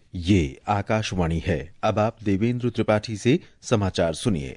ये आकाशवाणी है। अब आप देवेंद्र त्रिपाठी से समाचार सुनिए।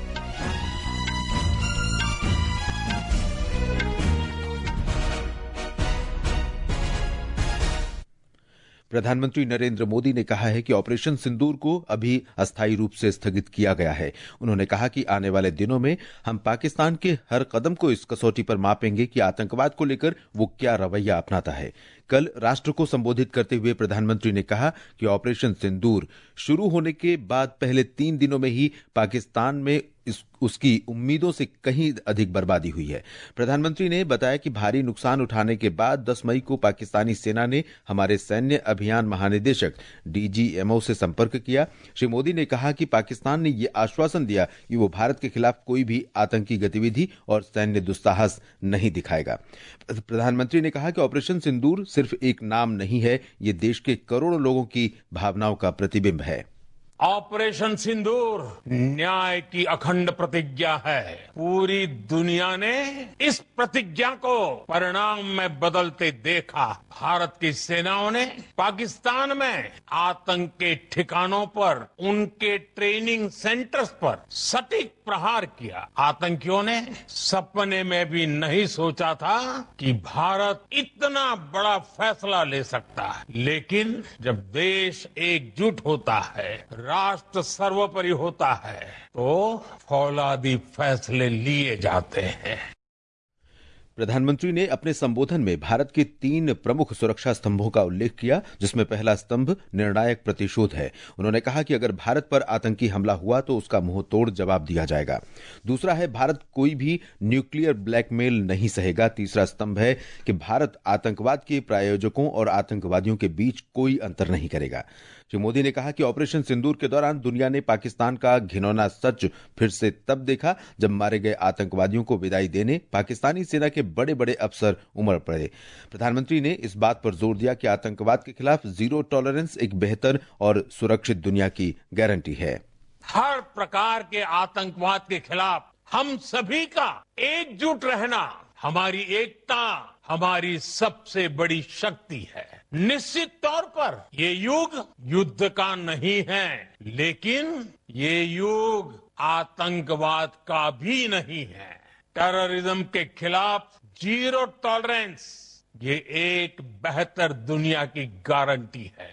प्रधानमंत्री नरेंद्र मोदी ने कहा है कि ऑपरेशन सिंदूर को अभी अस्थायी रूप से स्थगित किया गया है। उन्होंने कहा कि आने वाले दिनों में हम पाकिस्तान के हर कदम को इस कसौटी पर मापेंगे कि आतंकवाद को लेकर वो क्या रवैया अपनाता है। कल राष्ट्र को संबोधित करते हुए प्रधानमंत्री ने कहा कि ऑपरेशन सिंदूर शुरू होने के बाद पहले 3 दिनों में ही पाकिस्तान में उसकी उम्मीदों से कहीं अधिक बर्बादी हुई है। प्रधानमंत्री ने बताया कि भारी नुकसान उठाने के बाद 10 मई को पाकिस्तानी सेना ने हमारे सैन्य अभियान महानिदेशक डीजीएमओ से संपर्क किया। श्री मोदी ने कहा कि पाकिस्तान ने यह आश्वासन दिया कि वो भारत के खिलाफ कोई भी आतंकी गतिविधि और सैन्य दुस्साहस नहीं दिखाएगा। प्रधानमंत्री ने कहा कि ऑपरेशन सिंदूर सिर्फ एक नाम नहीं है, ये देश के करोड़ों लोगों की भावनाओं का प्रतिबिंब है। ऑपरेशन सिंदूर न्याय की अखंड प्रतिज्ञा है। पूरी दुनिया ने इस प्रतिज्ञा को परिणाम में बदलते देखा। भारत की सेनाओं ने पाकिस्तान में आतंक के ठिकानों पर, उनके ट्रेनिंग सेंटर्स पर सटीक प्रहार किया। आतंकियों ने सपने में भी नहीं सोचा था कि भारत इतना बड़ा फैसला ले सकता है। लेकिन जब देश एकजुट होता है, राष्ट्र सर्वोपरि होता है, तो फौलादी फैसले लिए जाते हैं। प्रधानमंत्री ने अपने संबोधन में भारत के 3 प्रमुख सुरक्षा स्तंभों का उल्लेख किया, जिसमें पहला स्तंभ निर्णायक प्रतिशोध है। उन्होंने कहा कि अगर भारत पर आतंकी हमला हुआ तो उसका मुंह तोड़ जवाब दिया जाएगा। दूसरा है, भारत कोई भी न्यूक्लियर ब्लैकमेल नहीं सहेगा। तीसरा स्तंभ है कि भारत आतंकवाद के प्रायोजकों और आतंकवादियों के बीच कोई अंतर नहीं करेगा। श्री मोदी ने कहा कि ऑपरेशन सिंदूर के दौरान दुनिया ने पाकिस्तान का घिनौना सच फिर से तब देखा जब मारे गए आतंकवादियों को विदाई देने पाकिस्तानी सेना के बड़े बड़े अफसर उमड़ पड़े। प्रधानमंत्री ने इस बात पर जोर दिया कि आतंकवाद के खिलाफ जीरो टॉलरेंस एक बेहतर और सुरक्षित दुनिया की गारंटी है। हर प्रकार के आतंकवाद के खिलाफ हम सभी का एकजुट रहना हमारी एकता, हमारी सबसे बड़ी शक्ति है। निश्चित तौर पर ये युग युद्ध का नहीं है, लेकिन ये युग आतंकवाद का भी नहीं है। टेररिज्म के खिलाफ जीरो टॉलरेंस ये एक बेहतर दुनिया की गारंटी है।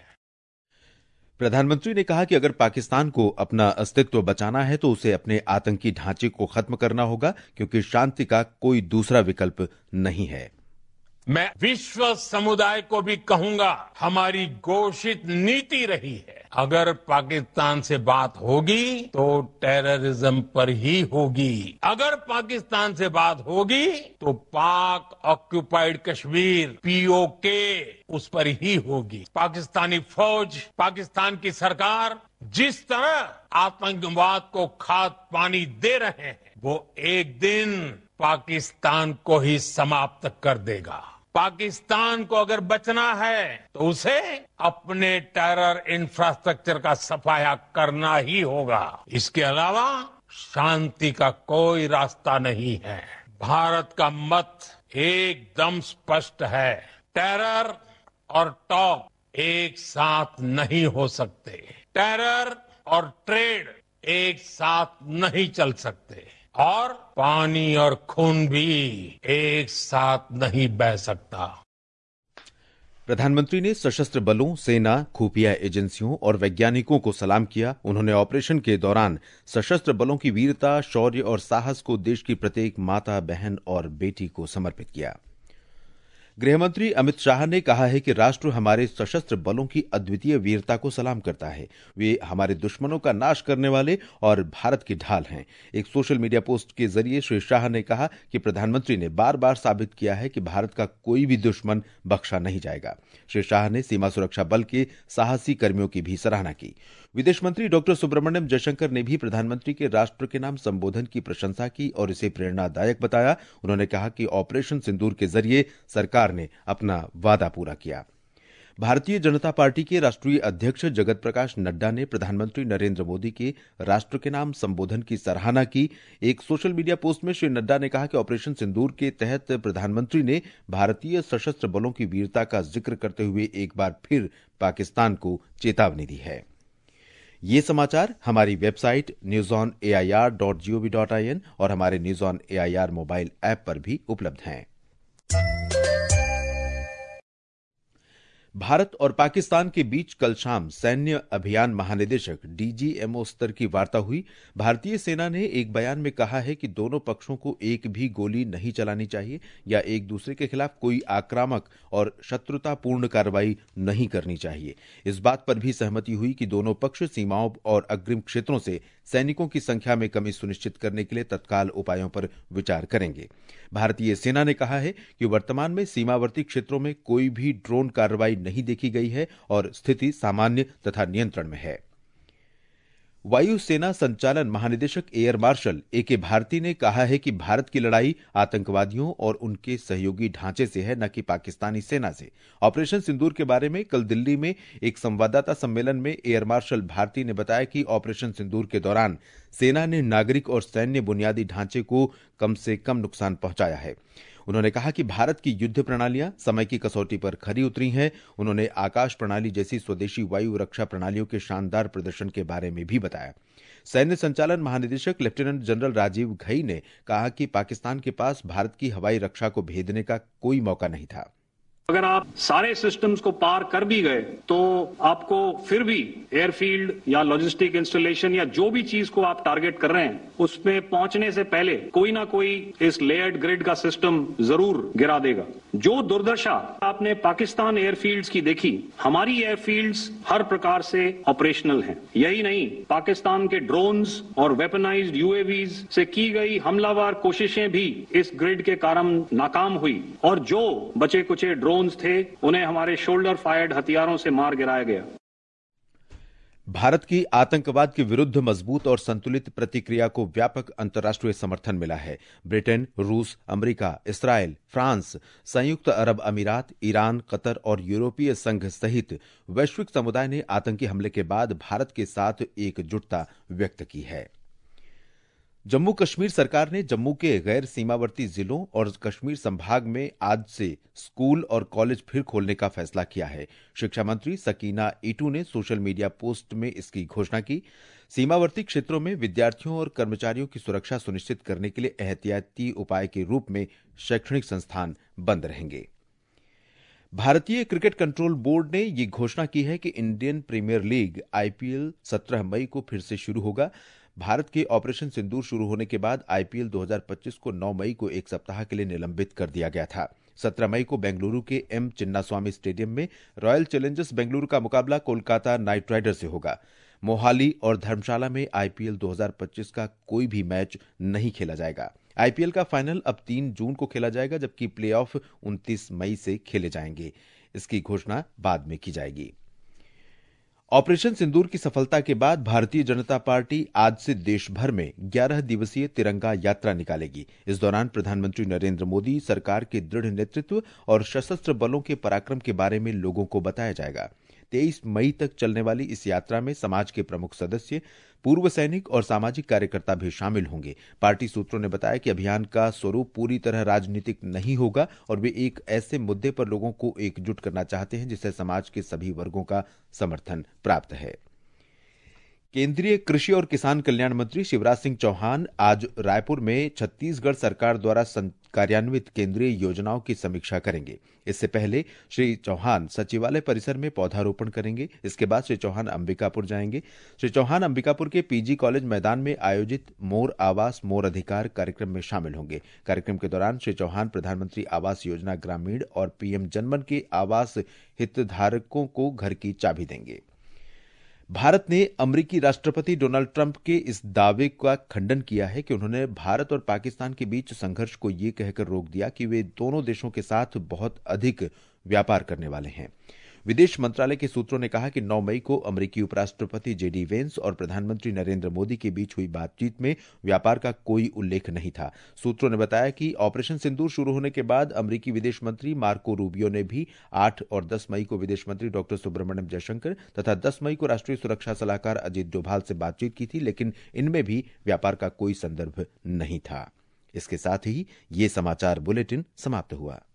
प्रधानमंत्री ने कहा कि अगर पाकिस्तान को अपना अस्तित्व बचाना है तो उसे अपने आतंकी ढांचे को खत्म करना होगा, क्योंकि शांति का कोई दूसरा विकल्प नहीं है। मैं विश्व समुदाय को भी कहूंगा, हमारी घोषित नीति रही है, अगर पाकिस्तान से बात होगी तो टेररिज्म पर ही होगी। अगर पाकिस्तान से बात होगी तो पाक ऑक्युपाइड कश्मीर पीओके उस पर ही होगी। पाकिस्तानी फौज, पाकिस्तान की सरकार जिस तरह आतंकवाद को खाद पानी दे रहे हैं, वो एक दिन पाकिस्तान को ही समाप्त कर देगा। पाकिस्तान को अगर बचना है तो उसे अपने टेरर इंफ्रास्ट्रक्चर का सफाया करना ही होगा। इसके अलावा शांति का कोई रास्ता नहीं है। भारत का मत एकदम स्पष्ट है, टेरर और टॉप एक साथ नहीं हो सकते। टेरर और ट्रेड एक साथ नहीं चल सकते, और पानी और खून भी एक साथ नहीं बह सकता। प्रधानमंत्री ने सशस्त्र बलों, सेना, खुफिया एजेंसियों और वैज्ञानिकों को सलाम किया। उन्होंने ऑपरेशन के दौरान सशस्त्र बलों की वीरता, शौर्य और साहस को देश की प्रत्येक माता, बहन और बेटी को समर्पित किया। गृहमंत्री अमित शाह ने कहा है कि राष्ट्र हमारे सशस्त्र बलों की अद्वितीय वीरता को सलाम करता है। वे हमारे दुश्मनों का नाश करने वाले और भारत की ढाल हैं। एक सोशल मीडिया पोस्ट के जरिए श्री शाह ने कहा कि प्रधानमंत्री ने बार बार साबित किया है कि भारत का कोई भी दुश्मन बख्शा नहीं जाएगा। श्री शाह ने सीमा सुरक्षा बल के साहसी कर्मियों की भी सराहना की। विदेश मंत्री डॉक्टर सुब्रमण्यम जयशंकर ने भी प्रधानमंत्री के राष्ट्र के नाम संबोधन की प्रशंसा की और इसे प्रेरणादायक बताया। उन्होंने कहा कि ऑपरेशन सिंदूर के जरिए सरकार ने अपना वादा पूरा किया। भारतीय जनता पार्टी के राष्ट्रीय अध्यक्ष जगत प्रकाश नड्डा ने प्रधानमंत्री नरेंद्र मोदी के राष्ट्र के नाम संबोधन की सराहना की। एक सोशल मीडिया पोस्ट में श्री नड्डा ने कहा कि ऑपरेशन सिंदूर के तहत प्रधानमंत्री ने भारतीय सशस्त्र बलों की वीरता का जिक्र करते हुए एक बार फिर पाकिस्तान को चेतावनी दी है। ये समाचार हमारी वेबसाइट newsonair.gov.in और हमारे news on AIR mobile app पर भी उपलब्ध हैं। भारत और पाकिस्तान के बीच कल शाम सैन्य अभियान महानिदेशक डीजीएमओ स्तर की वार्ता हुई। भारतीय सेना ने एक बयान में कहा है कि दोनों पक्षों को एक भी गोली नहीं चलानी चाहिए या एक दूसरे के खिलाफ कोई आक्रामक और शत्रुतापूर्ण कार्रवाई नहीं करनी चाहिए। इस बात पर भी सहमति हुई कि दोनों पक्ष सीमाओं और अग्रिम क्षेत्रों से सैनिकों की संख्या में कमी सुनिश्चित करने के लिए तत्काल उपायों पर विचार करेंगे। भारतीय सेना ने कहा है कि वर्तमान में सीमावर्ती क्षेत्रों में कोई भी ड्रोन कार्रवाई नहीं देखी गई है और स्थिति सामान्य तथा नियंत्रण में है। वायुसेना संचालन महानिदेशक एयर मार्शल एके भारती ने कहा है कि भारत की लड़ाई आतंकवादियों और उनके सहयोगी ढांचे से है, न कि पाकिस्तानी सेना से। ऑपरेशन सिंदूर के बारे में कल दिल्ली में एक संवाददाता सम्मेलन में एयर मार्शल भारती ने बताया कि ऑपरेशन सिंदूर के दौरान सेना ने नागरिक और सैन्य बुनियादी ढांचे को कम से कम नुकसान पहुंचाया है। उन्होंने कहा कि भारत की युद्ध प्रणालियां समय की कसौटी पर खरी उतरी हैं। उन्होंने आकाश प्रणाली जैसी स्वदेशी वायु रक्षा प्रणालियों के शानदार प्रदर्शन के बारे में भी बताया। सैन्य संचालन महानिदेशक लेफ्टिनेंट जनरल राजीव घई ने कहा कि पाकिस्तान के पास भारत की हवाई रक्षा को भेदने का कोई मौका नहीं था। अगर आप सारे सिस्टम्स को पार कर भी गए तो आपको फिर भी एयरफील्ड या लॉजिस्टिक इंस्टॉलेशन या जो भी चीज को आप टारगेट कर रहे हैं उसमें पहुंचने से पहले कोई ना कोई इस लेयर्ड ग्रिड का सिस्टम जरूर गिरा देगा। जो दुर्दशा आपने पाकिस्तान एयरफील्ड्स की देखी, हमारी एयरफील्ड्स हर प्रकार से ऑपरेशनल हैं। यही नहीं, पाकिस्तान के ड्रोन्स और वेपनाइज्ड यूएवीज से की गई हमलावर कोशिशें भी इस ग्रिड के कारण नाकाम हुई और जो बचे कुचे ड्रोन्स थे उन्हें हमारे शोल्डर फायर्ड हथियारों से मार गिराया गया। भारत की आतंकवाद के विरुद्ध मजबूत और संतुलित प्रतिक्रिया को व्यापक अंतर्राष्ट्रीय समर्थन मिला है। ब्रिटेन, रूस, अमेरिका, इस्राएल, फ्रांस, संयुक्त अरब अमीरात, ईरान, कतर और यूरोपीय संघ सहित वैश्विक समुदाय ने आतंकी हमले के बाद भारत के साथ एकजुटता व्यक्त की है। जम्मू कश्मीर सरकार ने जम्मू के गैर सीमावर्ती जिलों और कश्मीर संभाग में आज से स्कूल और कॉलेज फिर खोलने का फैसला किया है। शिक्षा मंत्री सकीना ईटू ने सोशल मीडिया पोस्ट में इसकी घोषणा की। सीमावर्ती क्षेत्रों में विद्यार्थियों और कर्मचारियों की सुरक्षा सुनिश्चित करने के लिए एहतियाती उपाय के रूप में शैक्षणिक संस्थान बंद रहेंगे। भारतीय क्रिकेट कंट्रोल बोर्ड ने यह घोषणा की है कि इंडियन प्रीमियर लीग आईपीएल 17 मई को फिर से शुरू होगा। भारत के ऑपरेशन सिंदूर शुरू होने के बाद आईपीएल 2025 को 9 मई को एक सप्ताह के लिए निलंबित कर दिया गया था। 17 मई को बेंगलुरु के एम चिन्नास्वामी स्टेडियम में रॉयल चैलेंजर्स बेंगलुरु का मुकाबला कोलकाता नाइट राइडर्स से होगा। मोहाली और धर्मशाला में आईपीएल 2025 का कोई भी मैच नहीं खेला जाएगा। आईपीएल का फाइनल अब 3 जून को खेला जाएगा, जबकि प्लेऑफ 29 मई से खेले जाएंगे। इसकी घोषणा बाद में की जाएगी। ऑपरेशन सिंदूर की सफलता के बाद भारतीय जनता पार्टी आज से देश भर में 11 दिवसीय तिरंगा यात्रा निकालेगी। इस दौरान प्रधानमंत्री नरेंद्र मोदी सरकार के दृढ़ नेतृत्व और सशस्त्र बलों के पराक्रम के बारे में लोगों को बताया जाएगा। 23 मई तक चलने वाली इस यात्रा में समाज के प्रमुख सदस्य, पूर्व सैनिक और सामाजिक कार्यकर्ता भी शामिल होंगे। पार्टी सूत्रों ने बताया कि अभियान का स्वरूप पूरी तरह राजनीतिक नहीं होगा और वे एक ऐसे मुद्दे पर लोगों को एकजुट करना चाहते हैं जिसे समाज के सभी वर्गों का समर्थन प्राप्त है। केंद्रीय कृषि और किसान कल्याण मंत्री शिवराज सिंह चौहान आज रायपुर में छत्तीसगढ़ सरकार द्वारा कार्यान्वित केंद्रीय योजनाओं की समीक्षा करेंगे। इससे पहले श्री चौहान सचिवालय परिसर में पौधारोपण करेंगे। इसके बाद श्री चौहान अंबिकापुर जाएंगे। श्री चौहान अंबिकापुर के पीजी कॉलेज मैदान में आयोजित मोर आवास मोर अधिकार कार्यक्रम में शामिल होंगे। कार्यक्रम के दौरान श्री चौहान प्रधानमंत्री आवास योजना ग्रामीण और पीएम जनमन के आवास हितधारकों को घर की चाबी देंगे। भारत ने अमेरिकी राष्ट्रपति डोनाल्ड ट्रंप के इस दावे का खंडन किया है कि उन्होंने भारत और पाकिस्तान के बीच संघर्ष को यह कहकर रोक दिया कि वे दोनों देशों के साथ बहुत अधिक व्यापार करने वाले हैं। विदेश मंत्रालय के सूत्रों ने कहा कि 9 मई को अमेरिकी उपराष्ट्रपति जेडी वेंस और प्रधानमंत्री नरेंद्र मोदी के बीच हुई बातचीत में व्यापार का कोई उल्लेख नहीं था। सूत्रों ने बताया कि ऑपरेशन सिंदूर शुरू होने के बाद अमेरिकी विदेश मंत्री मार्को रूबियो ने भी 8 और 10 मई को विदेश मंत्री डॉक्टर सुब्रमण्यम जयशंकर तथा 10 मई को राष्ट्रीय सुरक्षा सलाहकार अजीत डोभाल से बातचीत की थी, लेकिन इनमें भी व्यापार का कोई संदर्भ नहीं था। इसके साथ ही ये समाचार बुलेटिन समाप्त हुआ।